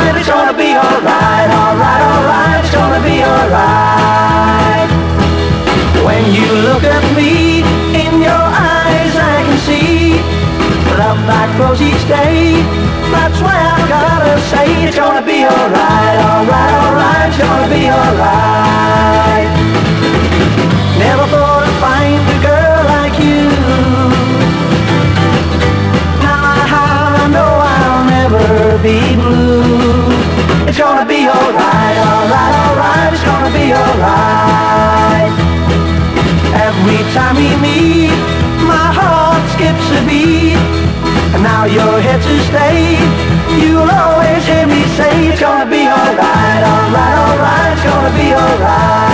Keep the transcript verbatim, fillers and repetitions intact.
said it's gonna be alright, alright, alright, it's gonna be alright. When you look at me, in your eyes I can see love that grows each day. That's why I've gotta say it's gonna be alright, alright, alright, it's gonna be alright. Never thought I'd find a girl like you. Now I know I'll never be blue. It's gonna be alright, alright, alright, it's gonna be alright. Every time we meet, my heart skips a beat. And now you're here to stay. You'll always hear me say it's gonna be alright, alright, alright, it's gonna be alright.